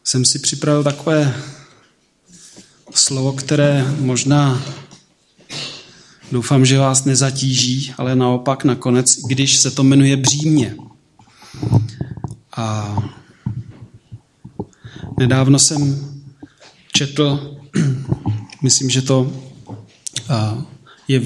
jsem si připravil takové slovo, které možná doufám, že vás nezatíží, ale naopak nakonec, když se to jmenuje břímě. A nedávno jsem četl, myslím, že to je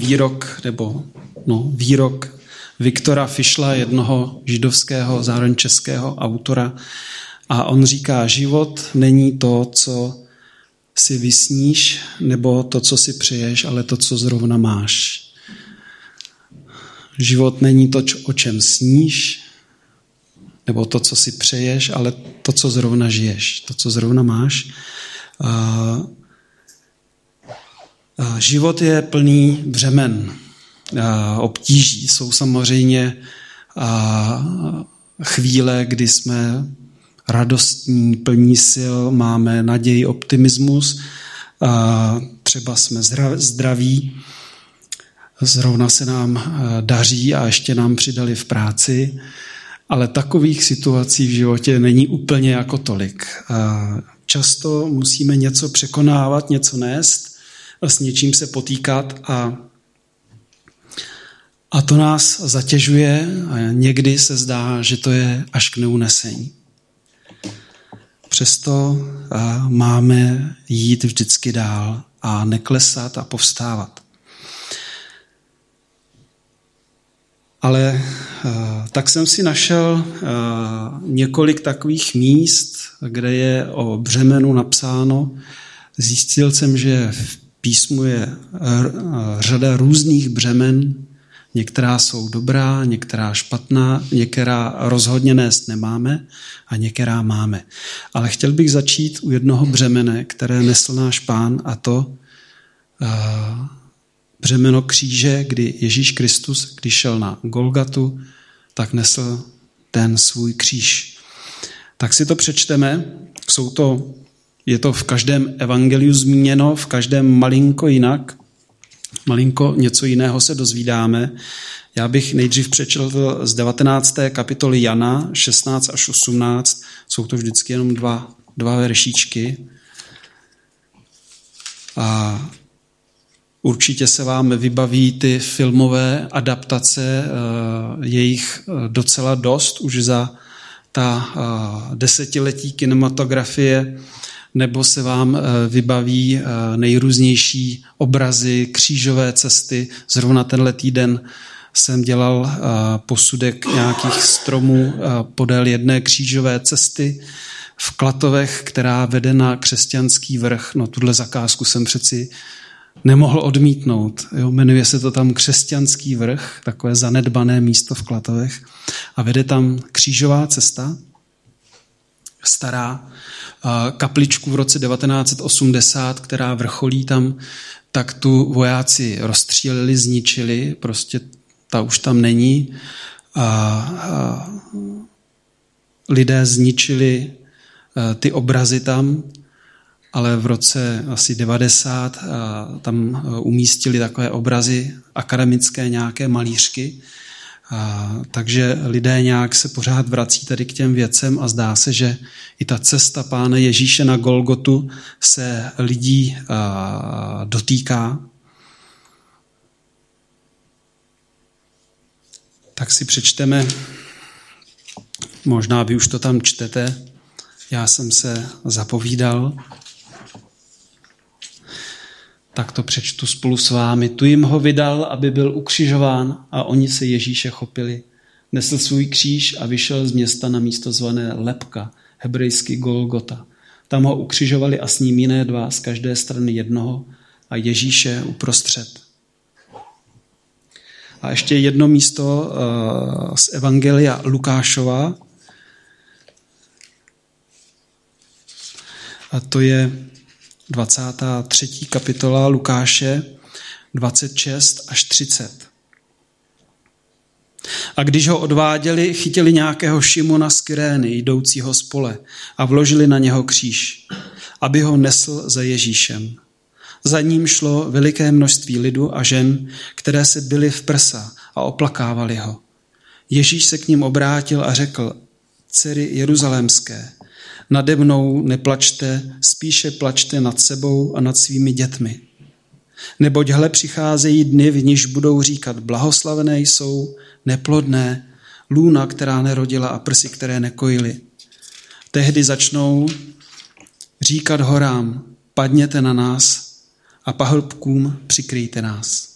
výrok Viktora Fischla, jednoho židovského, zároveň českého autora. A on říká, život není to, co si vysníš, nebo to, co si přeješ, ale to, co zrovna máš. Život není to, o čem sníš, nebo to, co si přeješ, ale to, co zrovna žiješ, to, co zrovna máš. Život je plný břemen, obtíží. Jsou samozřejmě chvíle, kdy jsme radostní, plní sil, máme naději, optimismus, třeba jsme zdraví, zrovna se nám daří a ještě nám přidali v práci, ale takových situací v životě není úplně jako tolik. Často musíme něco překonávat, něco nést, s něčím se potýkat a to nás zatěžuje a někdy se zdá, že to je až k neunesení. Přesto máme jít vždycky dál a neklesat a povstávat. Ale tak jsem si našel několik takových míst, kde je o břemenu napsáno. Zjistil jsem, že v písmu je řada různých břemen. Některá jsou dobrá, některá špatná, některá rozhodně nést nemáme a některá máme. Ale chtěl bych začít u jednoho břemene, které nesl náš Pán, a to břemeno kříže, kdy Ježíš Kristus, když šel na Golgatu, tak nesl ten svůj kříž. Tak si to přečteme. Je to v každém evangeliu zmíněno, v každém malinko jinak. Malinko něco jiného se dozvídáme. Já bych nejdřív přečetl z 19. kapitoly Jana, 16 až 18. Jsou to vždycky jenom dva veršíčky. A určitě se vám vybaví ty filmové adaptace, jejich docela dost už za ta desetiletí kinematografie, nebo se vám vybaví nejrůznější obrazy, křížové cesty. Zrovna tenhle týden jsem dělal posudek nějakých stromů podél jedné křížové cesty v Klatovech, která vede na Křesťanský vrch. No, tuhle zakázku jsem přeci nemohl odmítnout. Jmenuje se to tam Křesťanský vrch, takové zanedbané místo v Klatovech. A vede tam křížová cesta, stará, kapličku v roce 1980, která vrcholí tam, tak tu vojáci rozstříleli, zničili, prostě ta už tam není. Lidé zničili ty obrazy tam, ale v roce asi 90 tam umístili takové obrazy akademické, nějaké malířky. Takže lidé nějak se pořád vrací tady k těm věcem a zdá se, že i ta cesta Pána Ježíše na Golgotu se lidí dotýká. Tak si přečteme, možná vy už to tam čtete, já jsem se zapovídal, tak to přečtu spolu s vámi. Tu jim ho vydal, aby byl ukřižován, a oni se Ježíše chopili. Nesl svůj kříž a vyšel z města na místo zvané Lebka, hebrejsky Golgota. Tam ho ukřižovali a s ním jiné dva, z každé strany jednoho, a Ježíše uprostřed. A ještě jedno místo z evangelia Lukášova. A to je 23. kapitola Lukáše 26 až 30. A když ho odváděli, chytili nějakého Šimona z Kyrény, jdoucího z pole, a vložili na něho kříž, aby ho nesl za Ježíšem. Za ním šlo veliké množství lidu a žen, které se bily v prsa a oplakávali ho. Ježíš se k ním obrátil a řekl: Dcery jeruzalémské, Nade mnou neplačte, spíše plačte nad sebou a nad svými dětmi. Neboť hle přicházejí dny, v nichž budou říkat, blahoslavené jsou neplodné, lůna, která nerodila a prsy, které nekojily. Tehdy začnou říkat horám, padněte na nás a pahrbkům přikryjte nás.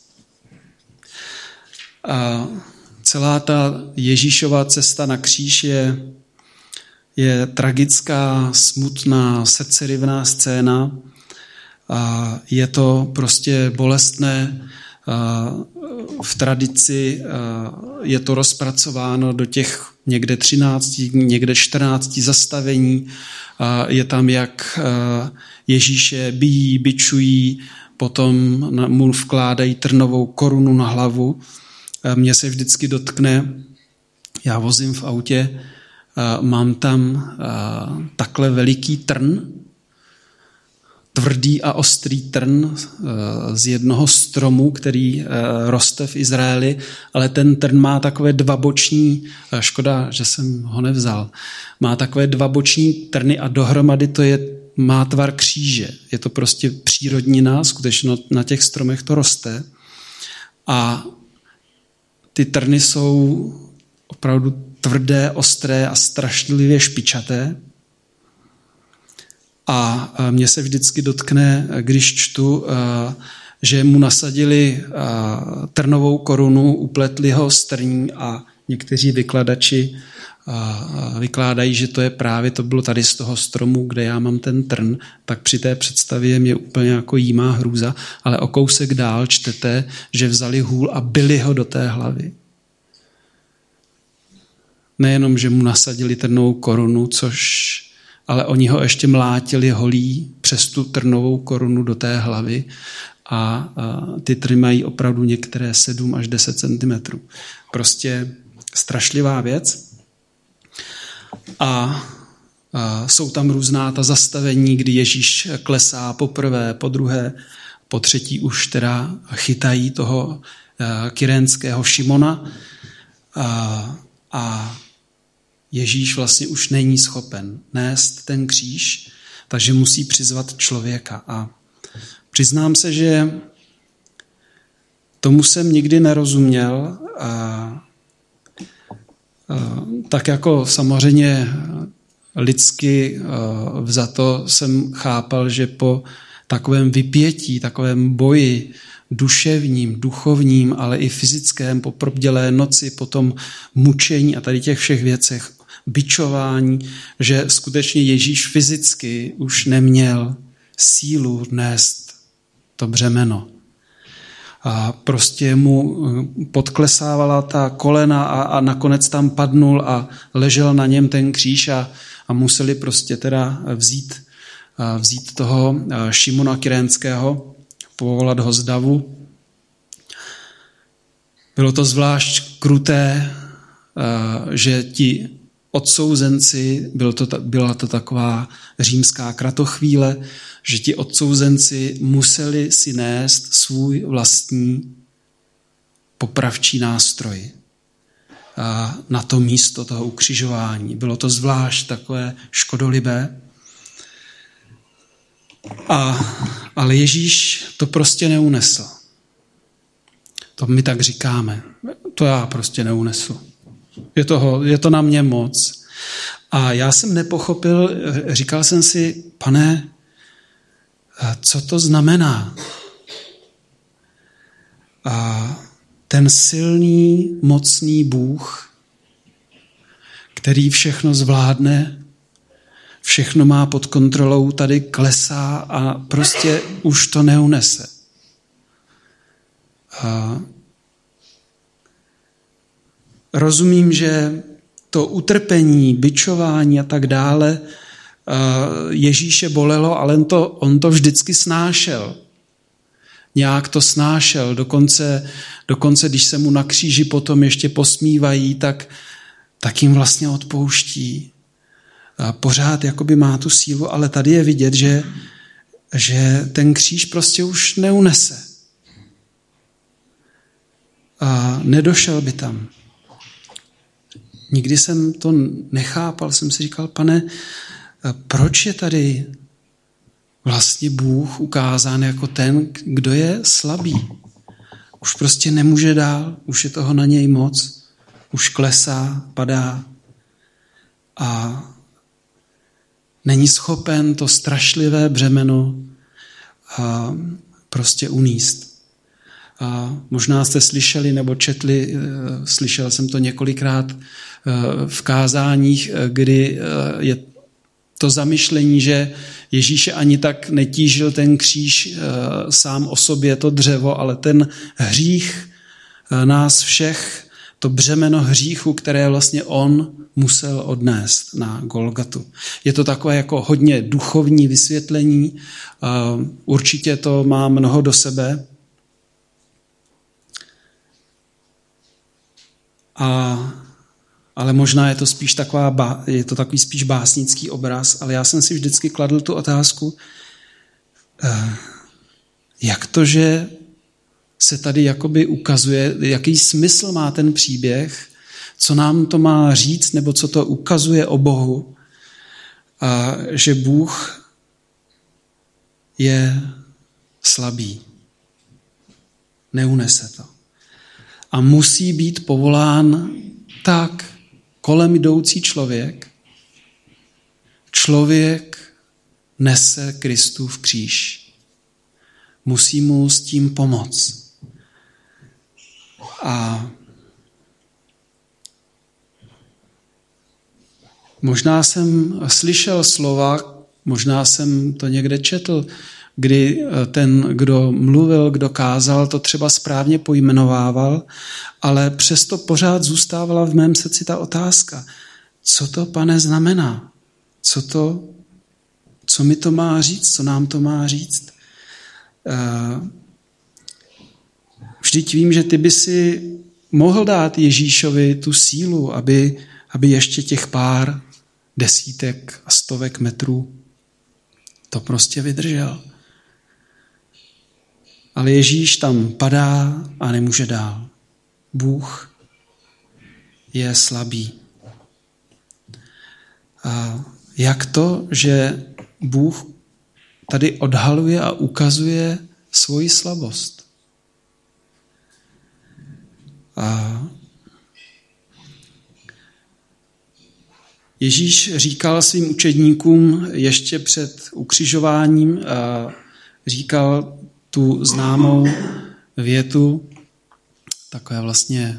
A celá ta Ježíšova cesta na kříž je tragická, smutná, srdcerivná scéna. A je to prostě bolestné. V tradici je to rozpracováno do těch někde 13, někde 14 zastavení. Je tam, jak Ježíše bijí, bičují, potom mu vkládají trnovou korunu na hlavu. Mě se vždycky dotkne, já vozím v autě, mám tam takhle veliký trn, tvrdý a ostrý trn z jednoho stromu, který roste v Izraeli, ale ten trn má takové dva boční, škoda, že jsem ho nevzal, má takové dva boční trny a dohromady má tvar kříže. Je to prostě přírodnina, skutečně na těch stromech to roste. A ty trny jsou opravdu tvrdé, ostré a strašlivě špičaté. A mě se vždycky dotkne, když čtu, že mu nasadili trnovou korunu, upletli ho z trní a někteří vykladači vykládají, že to bylo tady z toho stromu, kde já mám ten trn, tak při té představě mě úplně jako jímá hrůza, ale o kousek dál čtete, že vzali hůl a bili ho do té hlavy. Nejenom, že mu nasadili trnovou korunu, ale oni ho ještě mlátili holí přes tu trnovou korunu do té hlavy a ty trny mají opravdu některé 7 až 10 cm. Prostě strašlivá věc. A jsou tam různá ta zastavení, kdy Ježíš klesá poprvé, po druhé, po třetí už teda chytají toho kyrénského Šimona a Ježíš vlastně už není schopen nést ten kříž, takže musí přizvat člověka. A přiznám se, že tomu jsem nikdy nerozuměl. Tak jako samozřejmě lidsky vzato jsem chápal, že po takovém vypětí, takovém boji duševním, duchovním, ale i fyzickém, po probdělé noci, po tom mučení a tady těch všech věcech, bičování, že skutečně Ježíš fyzicky už neměl sílu nést to břemeno. A prostě mu podklesávala ta kolena a nakonec tam padnul a ležel na něm ten kříž a museli prostě teda vzít toho Šimona Kyrénského, povolat ho z davu. Bylo to zvlášť kruté, že ti odsouzenci, byla to taková římská kratochvíle, že ti odsouzenci museli si nést svůj vlastní popravčí nástroj na to místo toho ukřižování. Bylo to zvlášť takové škodolibé. Ale Ježíš to prostě neunesl. To my tak říkáme. To já prostě neunesu. Je to na mě moc. A já jsem nepochopil, říkal jsem si, Pane, co to znamená? A ten silný, mocný Bůh, který všechno zvládne, všechno má pod kontrolou, tady klesá a prostě už to neunese. Rozumím, že to utrpení, bičování a tak dále Ježíše bolelo, ale on to vždycky snášel. Nějak to snášel. Dokonce když se mu na kříži potom ještě posmívají, tak jim vlastně odpouští. Pořád jakoby má tu sílu, ale tady je vidět, že ten kříž prostě už neunese. A nedošel by tam. Nikdy jsem to nechápal, jsem si říkal, Pane, proč je tady vlastně Bůh ukázán jako ten, kdo je slabý. Už prostě nemůže dál, už je toho na něj moc, už klesá, padá a není schopen to strašlivé břemeno prostě unést. A možná jste slyšeli nebo četli, slyšel jsem to několikrát v kázáních, kdy je to zamyšlení, že Ježíše ani tak netížil ten kříž sám o sobě, to dřevo, ale ten hřích nás všech, to břemeno hříchu, které vlastně on musel odnést na Golgatu. Je to takové jako hodně duchovní vysvětlení, určitě to má mnoho do sebe. Ale možná je to spíš takový spíš básnický obraz, ale já jsem si vždycky kladl tu otázku, jak to, že se tady jakoby ukazuje, jaký smysl má ten příběh, co nám to má říct, nebo co to ukazuje o Bohu, a že Bůh je slabý, neunese to. A musí být povolán tak kolem jdoucí člověk nese Kristův kříž. Musí mu s tím pomoct. A možná jsem slyšel slova, možná jsem to někde četl, kdy ten, kdo mluvil, kdo kázal, to třeba správně pojmenovával, ale přesto pořád zůstávala v mém srdci ta otázka. Co to, Pane, znamená? Co mi to má říct? Co nám to má říct? Vždyť vím, že ty by si mohl dát Ježíšovi tu sílu, aby ještě těch pár desítek a stovek metrů to prostě vydržel. Ale Ježíš tam padá a nemůže dál. Bůh je slabý. A jak to, že Bůh tady odhaluje a ukazuje svoji slabost? A Ježíš říkal svým učedníkům ještě před ukřižováním, říkal tu známou větu, takové vlastně,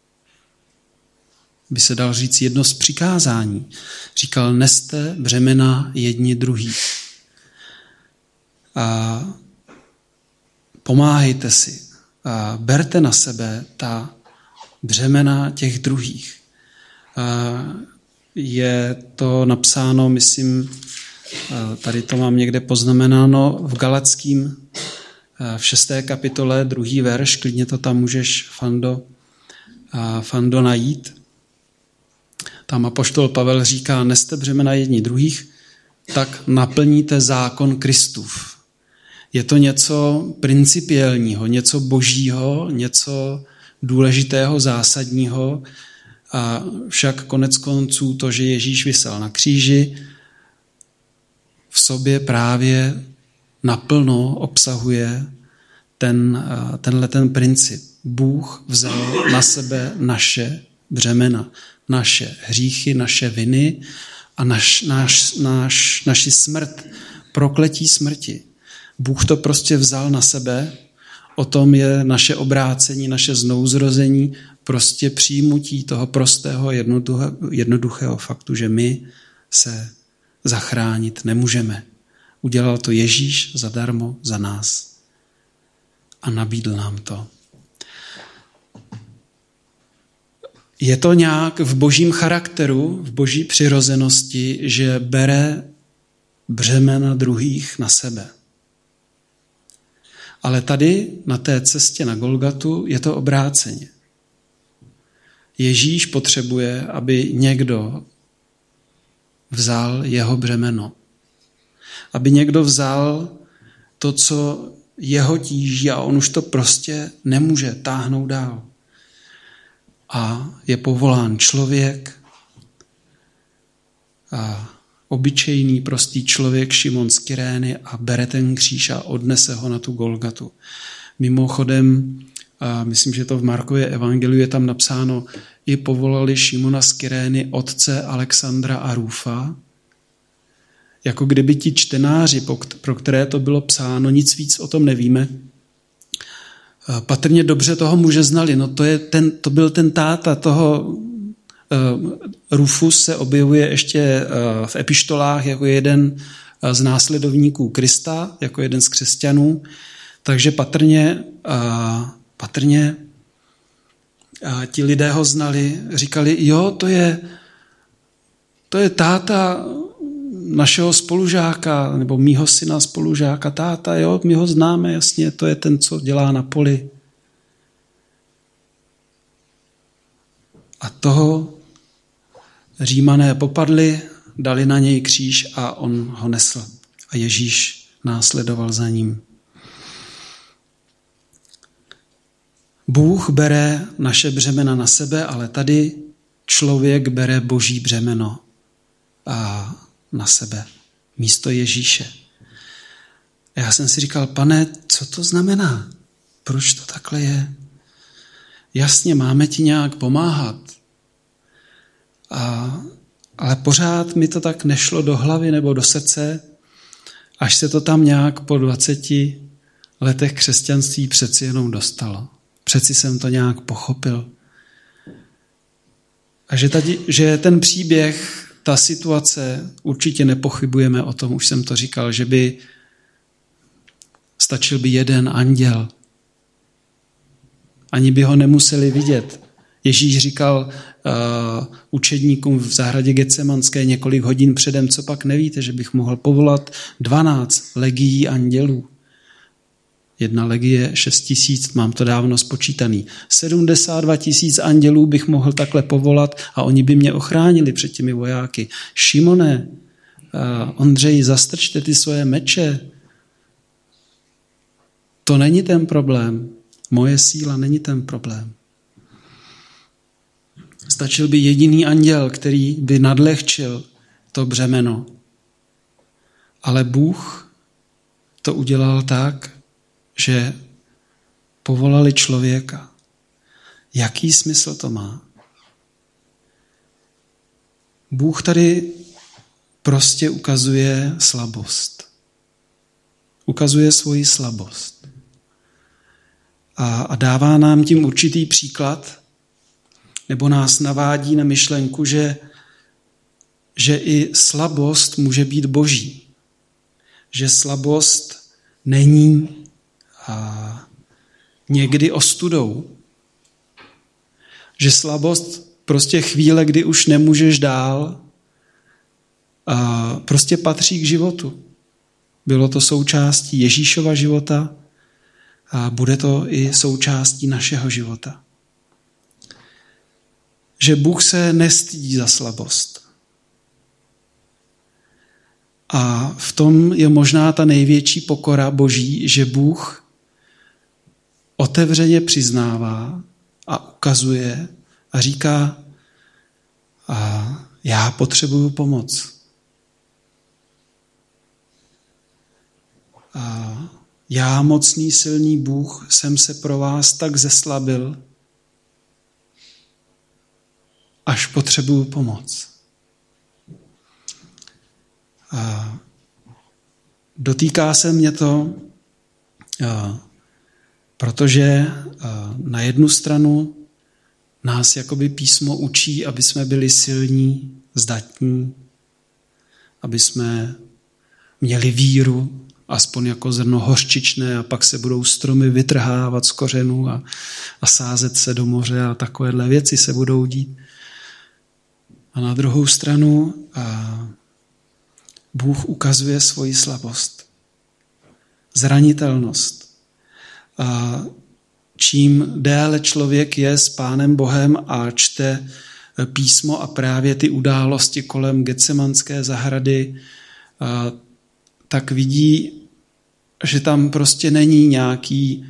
by se dal říct, jedno z přikázání. Říkal, neste břemena jedni druhých. A pomáhejte si. A berte na sebe ta břemena těch druhých. Je to napsáno, myslím, tady to mám někde poznamenáno, v Galackým v 6. kapitole, 2. verš, klidně to tam můžeš, Fando, najít. Tam apoštol Pavel říká, neste břemena jedni druhých, tak naplníte zákon Kristův. Je to něco principiálního, něco božího, něco důležitého, zásadního, a však konec konců to, že Ježíš visel na kříži, v sobě právě naplno obsahuje tenhle princip. Bůh vzal na sebe naše břemena, naše hříchy, naše viny a naši smrt, prokletí smrti. Bůh to prostě vzal na sebe, o tom je naše obrácení, naše znovuzrození, prostě přijmutí toho prostého, jednoduchého faktu, že my se zachránit nemůžeme. Udělal to Ježíš zadarmo za nás a nabídl nám to. Je to nějak v božím charakteru, v boží přirozenosti, že bere břemena druhých na sebe. Ale tady na té cestě na Golgatu je to obráceně. Ježíš potřebuje, aby někdo vzal jeho břemeno. Aby někdo vzal to, co jeho tíží a on už to prostě nemůže táhnout dál. A je povolán člověk obyčejný, prostý člověk Šimon z Kyrény a bere ten kříž a odnese ho na tu Golgatu. Mimochodem, myslím, že to v Markově evangeliu je tam napsáno, i povolali Šimona z Kyrény otce Alexandra a Rufa, jako kdyby ti čtenáři, pro které to bylo psáno, nic víc o tom nevíme, patrně dobře toho muže znali. No to byl ten táta toho Rufus se objevuje ještě v epištolách jako jeden z následovníků Krista, jako jeden z křesťanů, takže patrně ti lidé ho znali, říkali, jo, to je táta našeho spolužáka, nebo mýho syna spolužáka, táta, jo, my ho známe, jasně, to je ten, co dělá na poli. A toho Římané popadli, dali na něj kříž a on ho nesl. A Ježíš následoval za ním. Bůh bere naše břemena na sebe, ale tady člověk bere boží břemeno na sebe místo Ježíše. A já jsem si říkal, Pane, co to znamená? Proč to takhle je? Jasně, máme ti nějak pomáhat. Ale pořád mi to tak nešlo do hlavy nebo do srdce, až se to tam nějak po 20 letech křesťanství přeci jenom dostalo. Přeci jsem to nějak pochopil. A že ten příběh, ta situace, určitě nepochybujeme o tom, už jsem to říkal, že by stačil by jeden anděl. Ani by ho nemuseli vidět. Ježíš říkal učedníkům v zahradě Getsemanské několik hodin předem, co pak nevíte, že bych mohl povolat 12 legií andělů. Jedna legie 6 000, mám to dávno spočítaný. 72 000 andělů bych mohl takhle povolat a oni by mě ochránili před těmi vojáky. Šimone, Ondřeji, zastrčte ty svoje meče. To není ten problém. Moje síla není ten problém. Stačil by jediný anděl, který by nadlehčil to břemeno. Ale Bůh to udělal tak, že povolali člověka. Jaký smysl to má? Bůh tady prostě ukazuje slabost. Ukazuje svoji slabost. A dává nám tím určitý příklad, nebo nás navádí na myšlenku, že i slabost může být boží. Že slabost není někdy ostudou. Že slabost prostě chvíle, kdy už nemůžeš dál, prostě patří k životu. Bylo to součástí Ježíšova života a bude to i součástí našeho života. Že Bůh se nestydí za slabost. A v tom je možná ta největší pokora Boží, že Bůh otevřeně přiznává a ukazuje a říká, já potřebuju pomoc. Já, mocný, silný Bůh, jsem se pro vás tak zeslabil, až potřebuju pomoc. Dotýká se mě to, protože na jednu stranu nás jakoby písmo učí, aby jsme byli silní, zdatní, aby jsme měli víru, aspoň jako zrno hořčičné, a pak se budou stromy vytrhávat z kořenů a sázet se do moře a takovéhle věci se budou dít. A na druhou stranu Bůh ukazuje svoji slabost, zranitelnost. Čím déle člověk je s Pánem Bohem a čte písmo a právě ty události kolem Getsemanské zahrady, tak vidí, že tam prostě není nějaký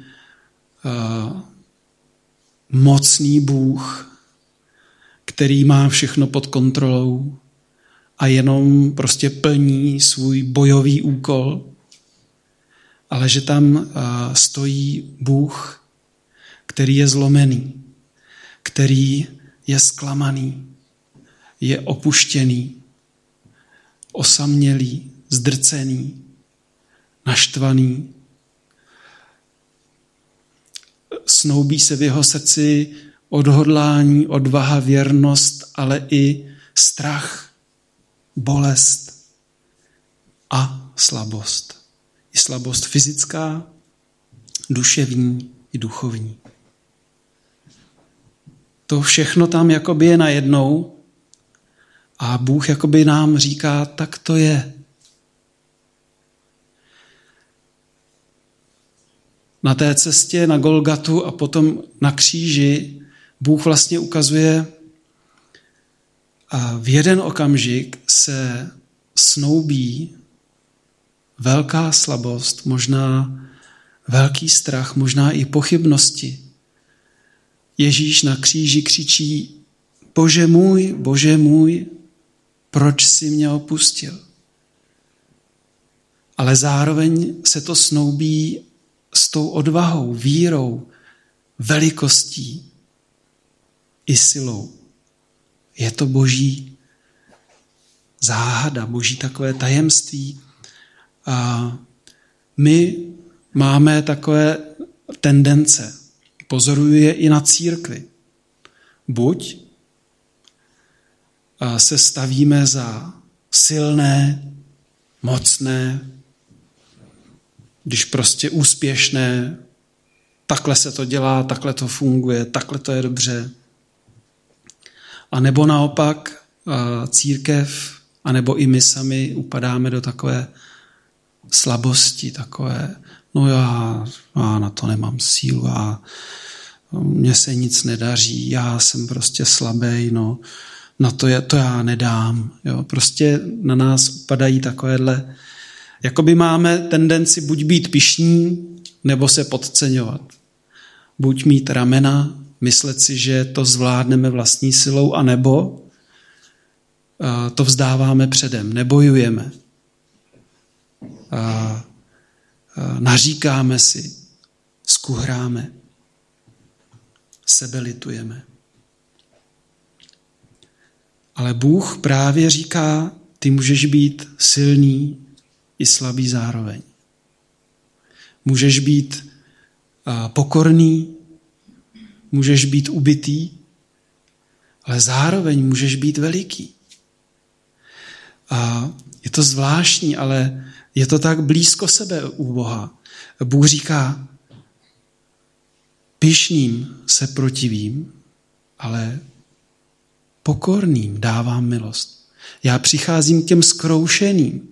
mocný Bůh, který má všechno pod kontrolou a jenom prostě plní svůj bojový úkol, ale že tam stojí Bůh, který je zlomený, který je zklamaný, je opuštěný, osamělý, zdrcený, naštvaný. Snoubí se v jeho srdci odhodlání, odvaha, věrnost, ale i strach, bolest a slabost. I slabost fyzická, duševní i duchovní. To všechno tam jakoby je najednou a Bůh jakoby nám říká, tak to je. Na té cestě na Golgatu a potom na kříži Bůh vlastně ukazuje, a v jeden okamžik se snoubí velká slabost, možná velký strach, možná i pochybnosti. Ježíš na kříži křičí, Bože můj, proč jsi mě opustil? Ale zároveň se to snoubí s tou odvahou, vírou, velikostí i silou. Je to boží záhada, boží takové tajemství. A my máme takové tendence, pozoruju je i na církvi. Buď se stavíme za silné, mocné, když prostě úspěšné, takhle se to dělá, takhle to funguje, takhle to je dobře. A nebo naopak církev, anebo i my sami upadáme do takové slabosti, takové, já na to nemám sílu, mně se nic nedaří, já jsem prostě slabý, na to já nedám. Jo. Prostě na nás upadají takovéhle, jakoby máme tendenci buď být pyšní, nebo se podceňovat. Buď mít ramena, myslet si, že to zvládneme vlastní silou, anebo to vzdáváme předem, nebojujeme. Naříkáme si, skuhráme, sebelitujeme. Ale Bůh právě říká, ty můžeš být silný i slabý zároveň. Můžeš být pokorný, můžeš být ubitý, ale zároveň můžeš být veliký. A je to zvláštní, ale je to tak blízko sebe u Boha. Bůh říká, pyšným se protivím, ale pokorným dávám milost. Já přicházím k těm zkroušeným.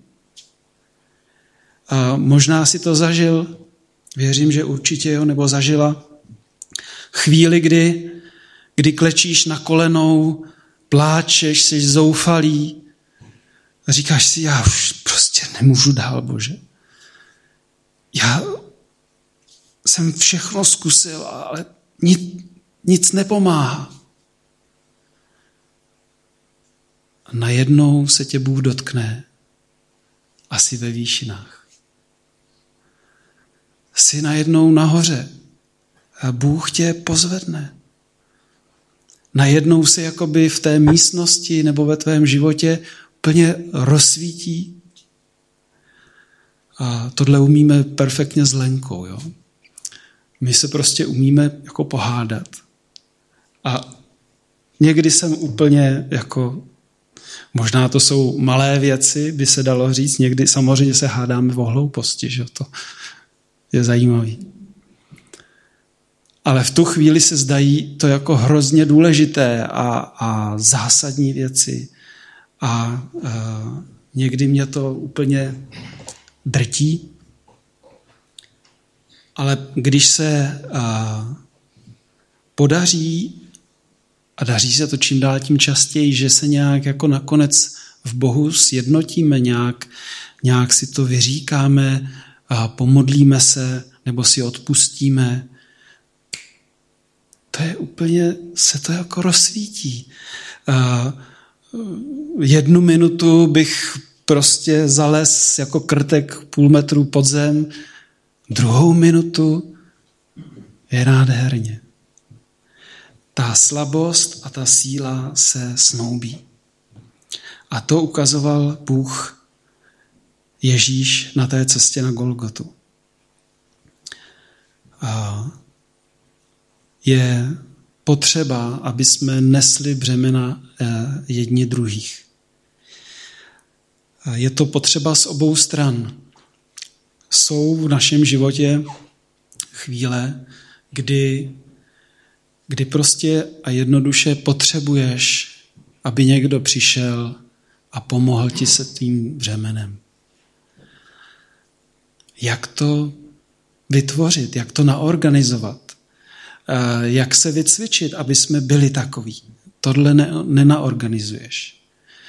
A možná si to zažil, věřím, že určitě jo, nebo zažila chvíli, kdy klečíš na kolenou, pláčeš, jsi zoufalý, říkáš si, já už prostě nemůžu dál, Bože. Já jsem všechno zkusil, ale nic nepomáhá. A najednou se tě Bůh dotkne a jsi ve výšinách. Jsi najednou nahoře a Bůh tě pozvedne. Najednou se jakoby v té místnosti nebo ve tvém životě úplně rozsvítí. A tohle umíme perfektně s Lenkou. Jo? My se prostě umíme jako pohádat. A někdy jsem úplně jako, možná to jsou malé věci, by se dalo říct, někdy samozřejmě se hádáme o hlouposti, že to je zajímavý. Ale v tu chvíli se zdají to jako hrozně důležité a zásadní věci. A někdy mě to úplně drtí. Ale když se podaří, a daří se to čím dál tím častěji, že se nějak jako nakonec v Bohu sjednotíme, nějak si to vyříkáme, pomodlíme se, nebo si odpustíme, to je úplně, se to jako rozsvítí. 1 minutu bych prostě zales jako krtek 0,5 metru pod zem, 2. minutu je nádherně. Ta slabost a ta síla se snoubí. A to ukazoval Bůh Ježíš na té cestě na Golgotu. A je potřeba, aby jsme nesli břemena jedni druhých. Je to potřeba z obou stran. Jsou v našem životě chvíle, kdy prostě a jednoduše potřebuješ, aby někdo přišel a pomohl ti se tvým břemenem. Jak to vytvořit, jak to naorganizovat, jak se vycvičit, aby jsme byli takoví. Tohle nenaorganizuješ.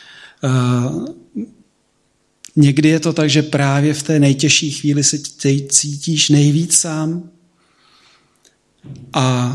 Někdy je to tak, že právě v té nejtěžší chvíli se cítíš nejvíc sám a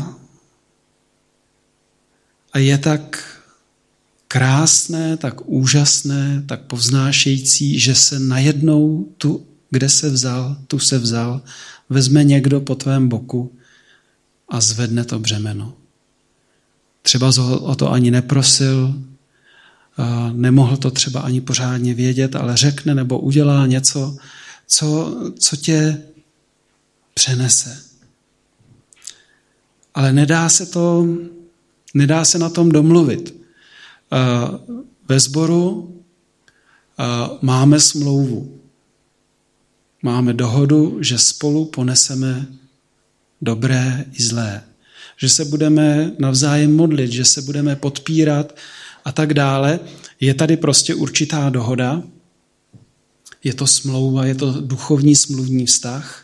je tak krásné, tak úžasné, tak povznášející, že se najednou tu, kde se vzal, tu se vzal, vezme někdo po tvém boku a zvedne to břemeno. Třeba o to ani neprosil, nemohl to třeba ani pořádně vědět, ale řekne nebo udělá něco, co tě přenese. Ale nedá se na tom domluvit. Ve sboru máme smlouvu. Máme dohodu, že spolu poneseme dobré i zlé. Že se budeme navzájem modlit, že se budeme podpírat a tak dále. Je tady prostě určitá dohoda. Je to smlouva, je to duchovní smluvní vztah.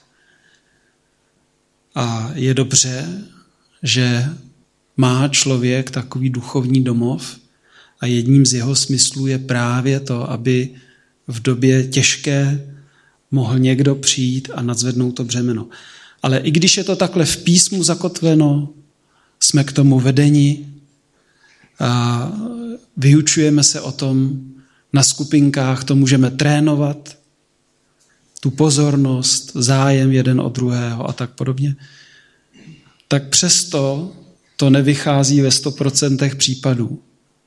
A je dobře, že má člověk takový duchovní domov a jedním z jeho smyslů je právě to, aby v době těžké mohl někdo přijít a nadzvednout to břemeno. Ale i když je to takhle v písmu zakotveno, jsme k tomu vedeni a vyučujeme se o tom na skupinkách, to můžeme trénovat, tu pozornost, zájem jeden od druhého a tak podobně, tak přesto to nevychází ve 100% případů.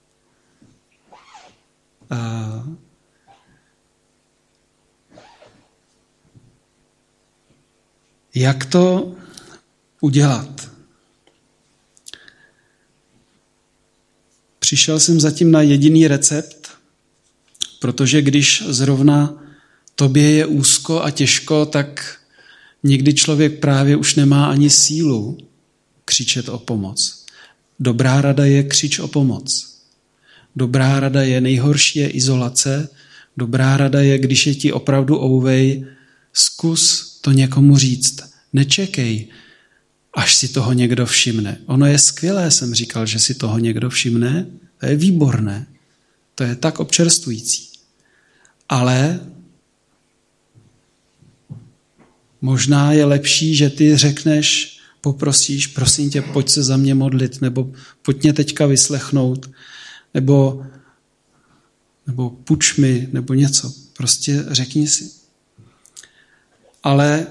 Jak to udělat? Přišel jsem zatím na jediný recept, protože když zrovna tobě je úzko a těžko, tak někdy člověk právě už nemá ani sílu křičet o pomoc. Dobrá rada je křič o pomoc. Dobrá rada je, nejhorší je izolace. Dobrá rada je, když je ti opravdu ouvej, zkus to někomu říct. Nečekej, až si toho někdo všimne. Ono je skvělé, jsem říkal, že si toho někdo všimne. To je výborné. To je tak občerstvující. Ale možná je lepší, že ty řekneš, poprosíš, prosím tě, pojď se za mě modlit, nebo pojď mě teďka vyslechnout, nebo půjč mi, nebo něco. Prostě řekni si. Ale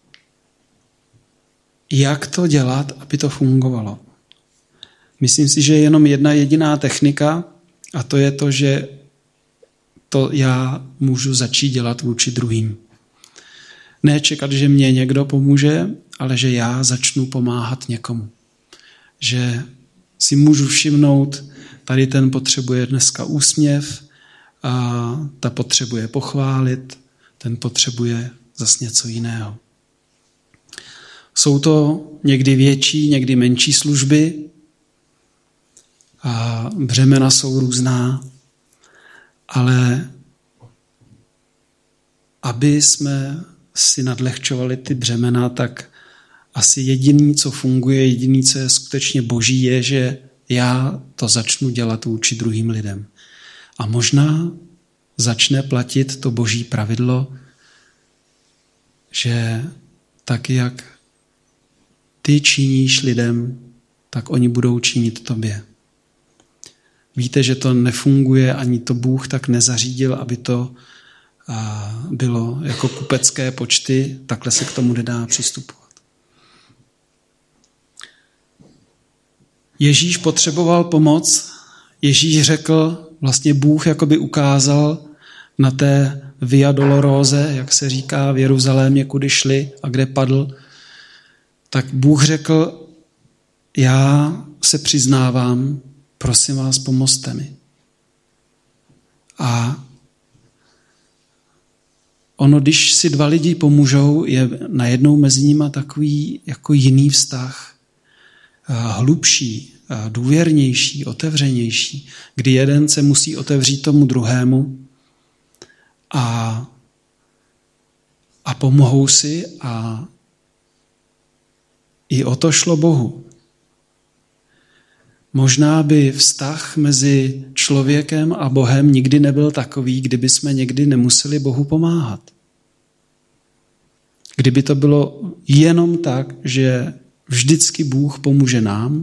jak to dělat, aby to fungovalo? Myslím si, že je jenom jedna jediná technika a to je to, že to já můžu začít dělat vůči druhým. Ne čekat, že mě někdo pomůže, ale že já začnu pomáhat někomu. Že si můžu všimnout, tady ten potřebuje dneska úsměv, a ta potřebuje pochválit, ten potřebuje zas něco jiného. Jsou to někdy větší, někdy menší služby a břemena jsou různá, ale aby jsme si nadlehčovali ty břemena, tak asi jediný, co funguje, jediný, co je skutečně boží, je, že já to začnu dělat vůči druhým lidem. A možná začne platit to boží pravidlo, že tak, jak ty činíš lidem, tak oni budou činit tobě. víte, že to nefunguje, ani to Bůh tak nezařídil, aby to bylo jako kupecké počty, takhle se k tomu nedá přistupovat. Ježíš potřeboval pomoc, Ježíš řekl, vlastně Bůh jakoby ukázal na té Via Dolorosa, jak se říká v Jeruzalémě, kudy šli a kde padl, tak Bůh řekl, já se přiznávám, prosím vás, pomozte mi. A ono, když si dva lidi pomůžou, je najednou mezi nimi takový jako jiný vztah, hlubší, důvěrnější, otevřenější, kdy jeden se musí otevřít tomu druhému a pomohou si a i o to šlo Bohu. Možná by vztah mezi člověkem a Bohem nikdy nebyl takový, kdyby jsme někdy nemuseli Bohu pomáhat. Kdyby to bylo jenom tak, že vždycky Bůh pomůže nám,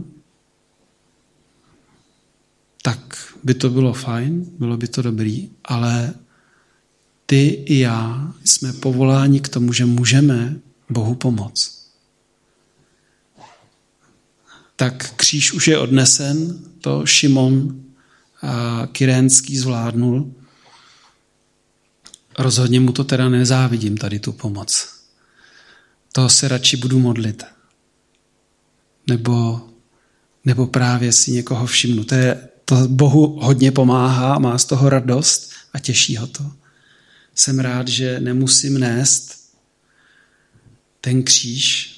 tak by to bylo fajn, bylo by to dobrý, ale ty i já jsme povoláni k tomu, že můžeme Bohu pomoct. Tak kříž už je odnesen, to Šimon Kyrénský zvládnul. Rozhodně mu to teda nezávidím, tady tu pomoc. To se radši budu modlit. Nebo právě si někoho všimnu. To Bohu hodně pomáhá, má z toho radost a těší ho to. Jsem rád, že nemusím nést ten kříž,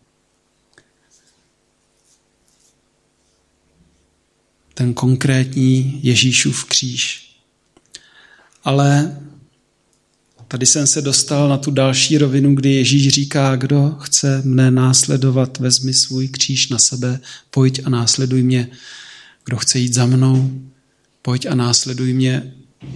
ten konkrétní Ježíšův kříž. Ale tady jsem se dostal na tu další rovinu, kdy Ježíš říká, kdo chce mne následovat, vezmi svůj kříž na sebe, pojď a následuj mě. Kdo chce jít za mnou, pojď a následuj mě.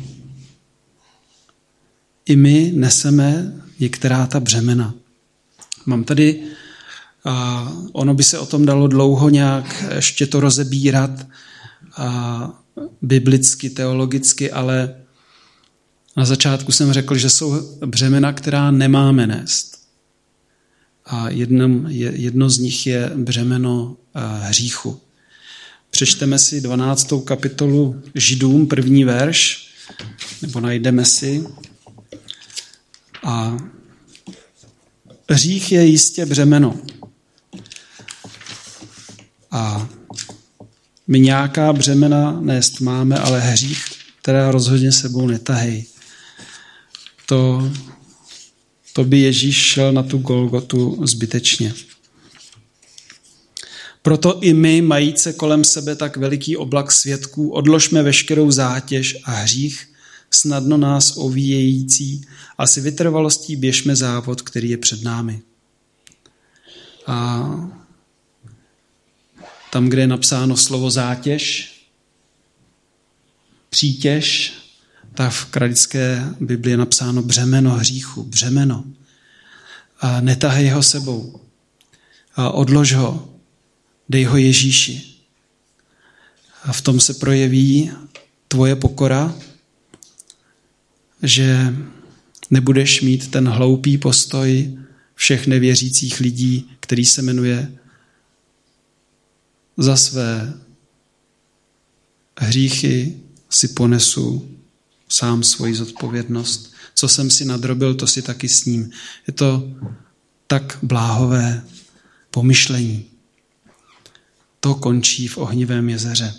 I my neseme některá ta břemena. Mám tady, ono by se o tom dalo dlouho nějak ještě to rozebírat, biblicky, teologicky, ale na začátku jsem řekl, že jsou břemena, která nemáme nést. A jedno z nich je břemeno hříchu. Přečteme si 12. kapitolu Židům, 1. verš, nebo najdeme si. A hřích je jistě břemeno. A my nějaká břemena nést máme, ale hřích teda rozhodně sebou netahej. To by Ježíš šel na tu Golgotu zbytečně. Proto i my, majíce kolem sebe tak veliký oblak svědků, odložme veškerou zátěž a hřích, snadno nás ovíjející, a si vytrvalostí běžme závod, který je před námi. A tam, kde je napsáno slovo zátěž, přítěž, tak v kralické Biblii je napsáno břemeno hříchu, břemeno. A netahej ho sebou. A odlož ho. Dej ho Ježíši. A v tom se projeví tvoje pokora, že nebudeš mít ten hloupý postoj všech nevěřících lidí, který se jmenuje za své hříchy si ponesu sám svoji zodpovědnost. Co jsem si nadrobil, to si taky s ním. Je to tak bláhové pomyšlení. To končí v ohnivém jezeře.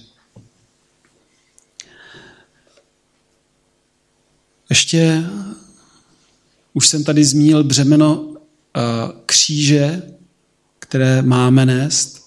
Ještě už jsem tady zmínil břemeno kříže, které máme nést.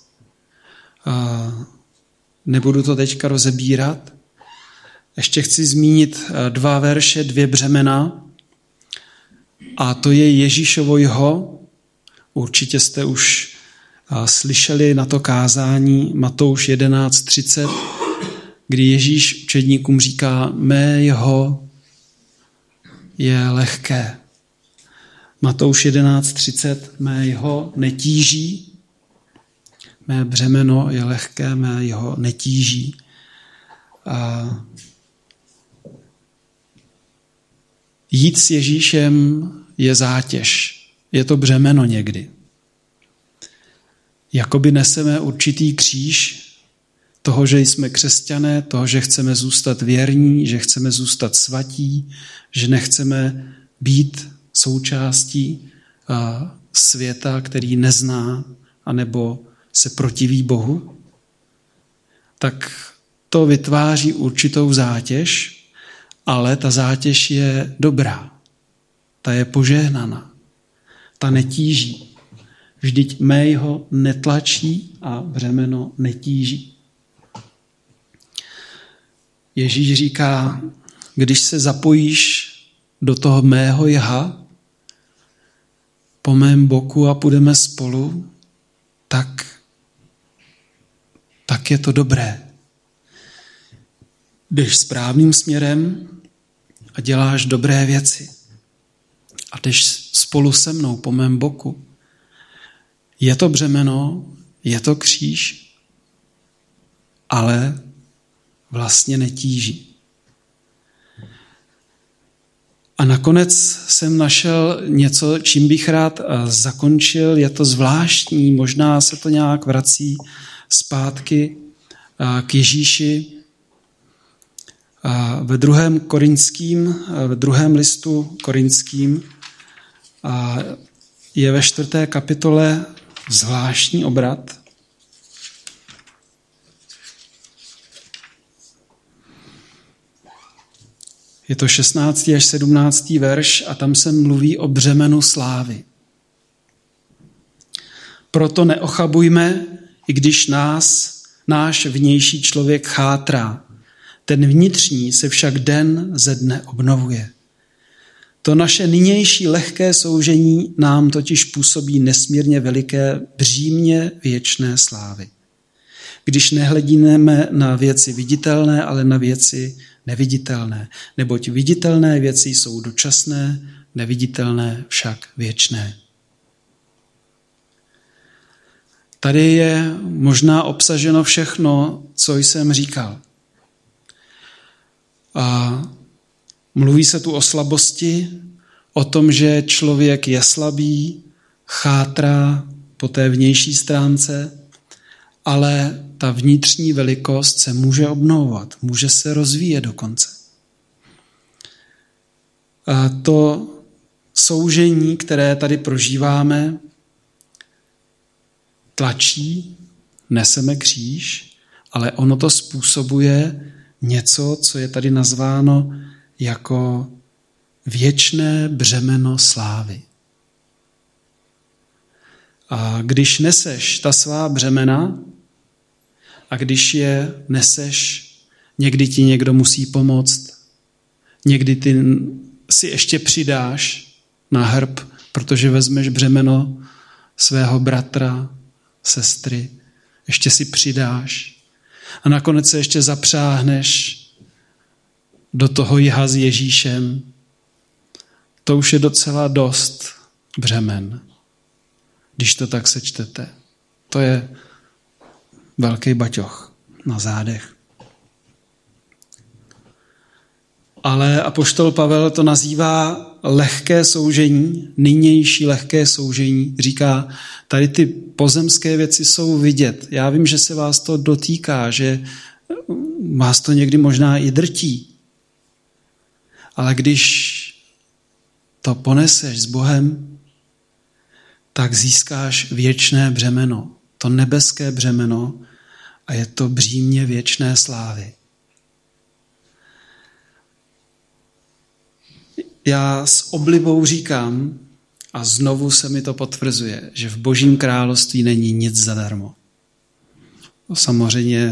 Nebudu to teďka rozebírat. Ještě chci zmínit 2 verše, 2 břemena. A to je Ježíšovo jho. Určitě jste už slyšeli na to kázání Matouš 11:30, kdy Ježíš učedníkům říká, mé jho je lehké. Matouš 11:30, mé jho netíží, mé břemeno je lehké, mé jho netíží. Jít s Ježíšem je zátěž, je to břemeno někdy. Jakoby neseme určitý kříž toho, že jsme křesťané, toho, že chceme zůstat věrní, že chceme zůstat svatí, že nechceme být součástí světa, který nezná anebo se protiví Bohu, tak to vytváří určitou zátěž, ale ta zátěž je dobrá. Ta je požehnaná. Ta netíží. Vždyť mého netlačí a břemeno netíží. Ježíš říká, když se zapojíš do toho mého jha, po mém boku a půjdeme spolu, tak je to dobré. Jdeš správným směrem a děláš dobré věci. A jdeš spolu se mnou po mém boku. Je to břemeno, je to kříž, ale vlastně netíží. A nakonec jsem našel něco, čím bych rád zakončil. Je to zvláštní, možná se to nějak vrací zpátky k Ježíši. Ve druhém listu Korinským je ve 4. kapitole zvláštní obrat. Je to 16. až 17. verš a tam se mluví o břemenu slávy. Proto neochabujme, i když náš vnější člověk chátrá. Ten vnitřní se však den ze dne obnovuje. To naše nynější lehké soužení nám totiž působí nesmírně veliké břímě věčné slávy. Když nehledíme na věci viditelné, ale na věci neviditelné. Neboť viditelné věci jsou dočasné, neviditelné však věčné. Tady je možná obsaženo všechno, co jsem říkal. A mluví se tu o slabosti, o tom, že člověk je slabý, chátrá po té vnější stránce, ale ta vnitřní velikost se může obnovovat, může se rozvíjet dokonce. A to soužení, které tady prožíváme, tlačí, neseme kříž, ale ono to způsobuje něco, co je tady nazváno jako věčné břemeno slávy. A když neseš ta svá břemena a když je neseš, někdy ti někdo musí pomoct, někdy ty si ještě přidáš na hrb, protože vezmeš břemeno svého bratra, sestry, ještě si přidáš a nakonec se ještě zapřáhneš do toho jha s Ježíšem. To už je docela dost břemen, když to tak sečtete. To je velký baťoch na zádech. Ale apoštol Pavel to nazývá lehké soužení, nynější lehké soužení. Říká, tady ty pozemské věci jsou vidět. Já vím, že se vás to dotýká, že vás to někdy možná i drtí. Ale když to poneseš s Bohem, tak získáš věčné břemeno, to nebeské břemeno a je to břímě věčné slávy. Já s oblibou říkám, a znovu se mi to potvrzuje, že v Božím království není nic zadarmo. Samozřejmě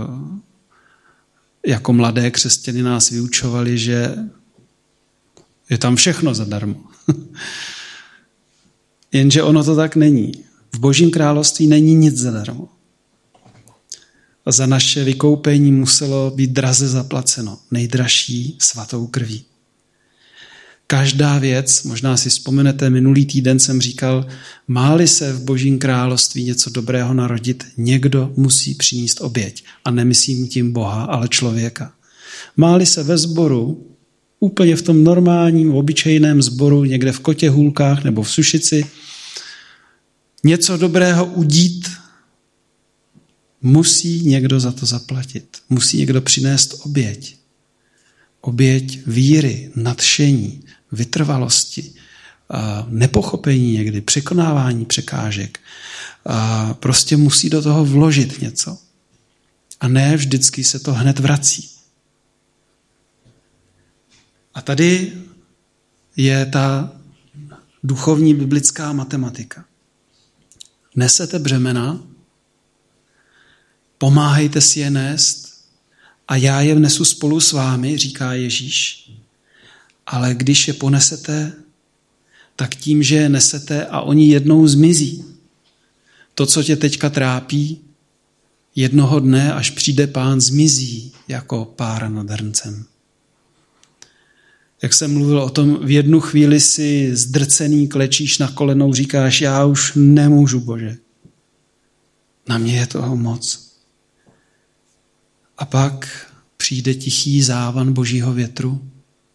jako mladé křesťany nás vyučovali, že je tam všechno zadarmo. Jenže ono to tak není. V Božím království není nic zadarmo. A za naše vykoupení muselo být draze zaplaceno, nejdražší svatou krví. Každá věc, možná si vzpomenete, minulý týden jsem říkal, má-li se v Božím království něco dobrého narodit, někdo musí přinést oběť. A nemyslím tím Boha, ale člověka. Má-li se ve sboru, úplně v tom normálním, obyčejném sboru, někde v Kotěhůlkách nebo v Sušici, něco dobrého udít, musí někdo za to zaplatit. Musí někdo přinést oběť. Oběť víry, nadšení, vytrvalosti, nepochopení někdy, překonávání překážek. Prostě musí do toho vložit něco. A ne vždycky se to hned vrací. A tady je ta duchovní biblická matematika. Nesete břemena, pomáhejte si je nést a já je vnesu spolu s vámi, říká Ježíš. Ale když je ponesete, tak tím, že je nesete a oni jednou zmizí. To, co tě teďka trápí, jednoho dne, až přijde Pán, zmizí jako pára nad hrncem. Jak jsem mluvil o tom, v jednu chvíli si zdrcený klečíš na kolenou, říkáš, já už nemůžu, Bože. Na mě je toho moc. A pak přijde tichý závan Božího větru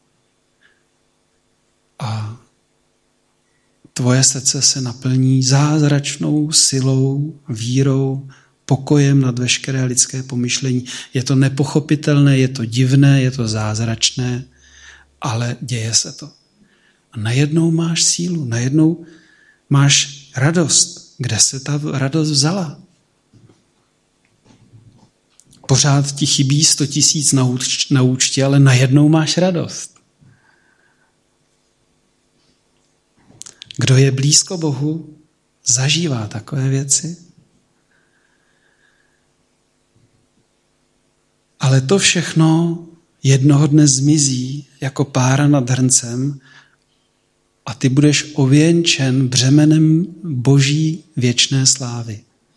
a tvoje srdce se naplní zázračnou silou, vírou, pokojem nad veškeré lidské pomyšlení. Je to nepochopitelné, je to divné, je to zázračné, ale děje se to. A najednou máš sílu, najednou máš radost. Kde se ta radost vzala? Pořád ti chybí 100 000 na účtě, ale najednou máš radost. Kdo je blízko Bohu, zažívá takové věci. Ale to všechno jednoho dne zmizí jako pára nad hrncem a ty budeš ověnčen břemenem Boží věčné slávy.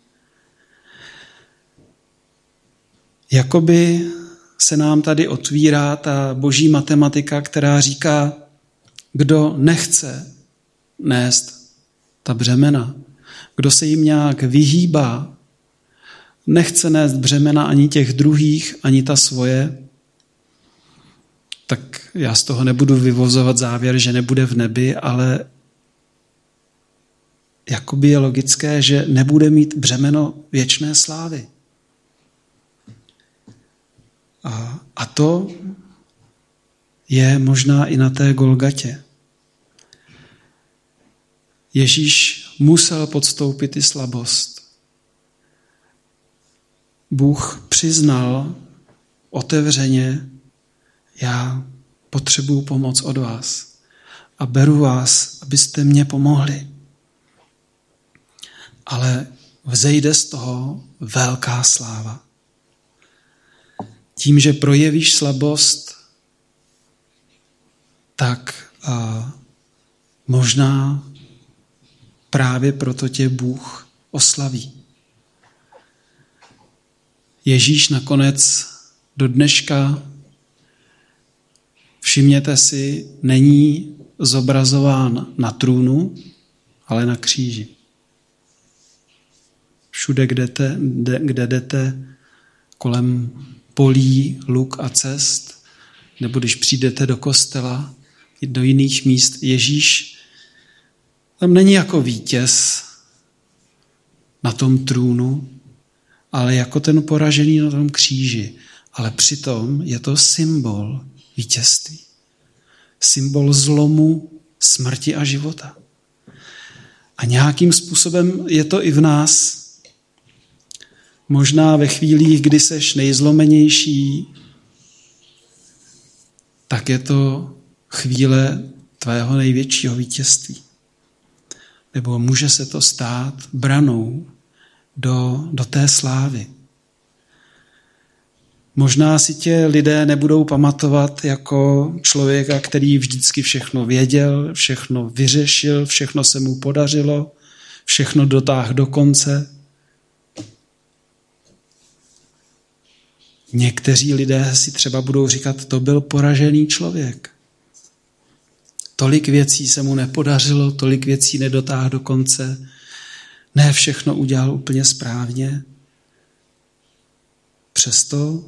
Jakoby se nám tady otvírá ta boží matematika, která říká, kdo nechce nést ta břemena, kdo se jim nějak vyhýbá, nechce nést břemena ani těch druhých, ani ta svoje, tak já z toho nebudu vyvozovat závěr, že nebude v nebi, ale jakoby je logické, že nebude mít břemeno věčné slávy. A to je možná i na té Golgatě. Ježíš musel podstoupit i slabost. Bůh přiznal otevřeně, já potřebuju pomoc od vás a beru vás, abyste mě pomohli. Ale vzejde z toho velká sláva. Tím, že projevíš slabost, tak možná právě proto tě Bůh oslaví. Ježíš nakonec do dneška, všimněte si, není zobrazován na trůnu, ale na kříži. Všude, kde jdete kolem polí, luk a cest, nebo když přijdete do kostela, do jiných míst, Ježíš tam není jako vítěz na tom trůnu, ale jako ten poražený na tom kříži. Ale přitom je to symbol vítězství. Symbol zlomu, smrti a života. A nějakým způsobem je to i v nás. Možná ve chvílích, kdy seš nejzlomenější, tak je to chvíle tvého největšího vítězství. Nebo může se to stát branou do té slávy. Možná si tě lidé nebudou pamatovat jako člověka, který vždycky všechno věděl, všechno vyřešil, všechno se mu podařilo, všechno dotáhl do konce. Někteří lidé si třeba budou říkat, to byl poražený člověk. Tolik věcí se mu nepodařilo, tolik věcí nedotáhl do konce, ne všechno udělal úplně správně. Přesto,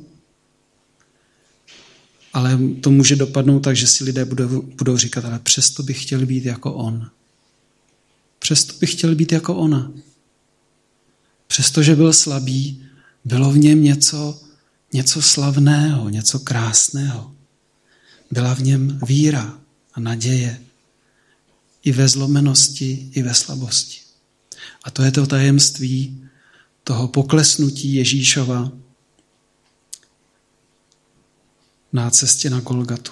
ale to může dopadnout tak, že si lidé budou říkat, ale přesto bych chtěl být jako on. Přesto bych chtěl být jako ona. Přestože byl slabý, bylo v něm něco slavného, něco krásného. Byla v něm víra a naděje. I ve zlomenosti, i ve slabosti. A to je to tajemství toho poklesnutí Ježíšova na cestě na Golgatu.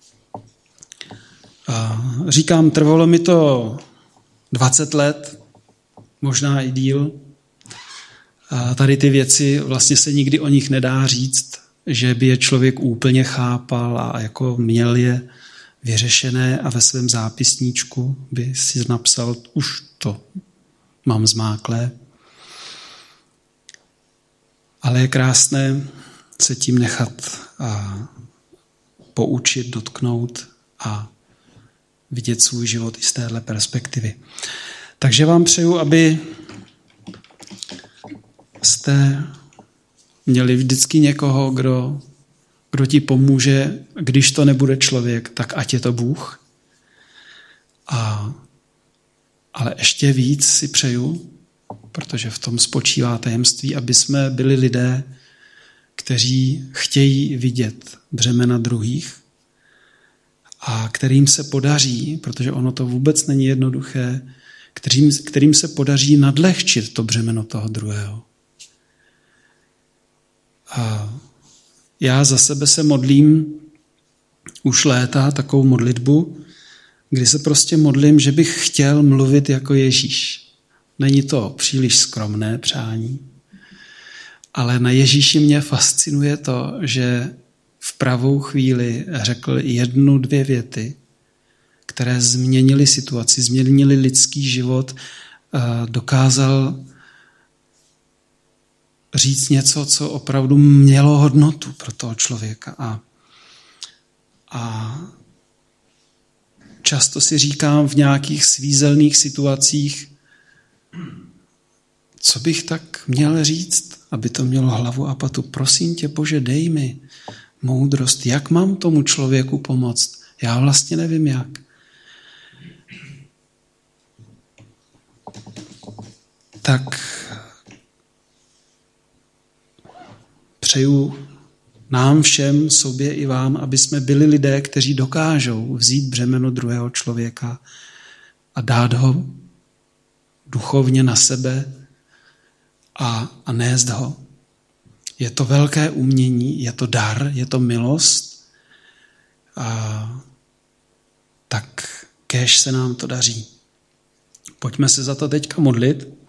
A říkám, trvalo mi to 20 let, možná i díl. A tady ty věci, vlastně se nikdy o nich nedá říct, že by je člověk úplně chápal a jako měl je vyřešené a ve svém zápisníčku by si napsal, už to mám zmáklé. Ale je krásné se tím nechat poučit, dotknout a vidět svůj život i z téhle perspektivy. Takže vám přeju, aby jste měli vždycky někoho, kdo ti pomůže, když to nebude člověk, tak ať je to Bůh. Ale ještě víc si přeju, protože v tom spočívá tajemství, aby jsme byli lidé, kteří chtějí vidět břemena druhých a kterým se podaří, protože ono to vůbec není jednoduché, kterým se podaří nadlehčit to břemeno toho druhého. A já za sebe se modlím už léta takovou modlitbu, kdy se prostě modlím, že bych chtěl mluvit jako Ježíš. Není to příliš skromné přání, ale na Ježíši mě fascinuje to, že v pravou chvíli řekl 1, 2 věty, které změnily situaci, změnily lidský život, dokázal říct něco, co opravdu mělo hodnotu pro toho člověka. A často si říkám v nějakých svízelných situacích, co bych tak měl říct, aby to mělo hlavu a patu. Prosím tě, Bože, dej mi moudrost, jak mám tomu člověku pomoct. Já vlastně nevím, jak. Tak přeju nám všem, sobě i vám, aby jsme byli lidé, kteří dokážou vzít břemeno druhého člověka a dát ho duchovně na sebe a nést ho. Je to velké umění, je to dar, je to milost. Tak kéž se nám to daří. Pojďme se za to teďka modlit.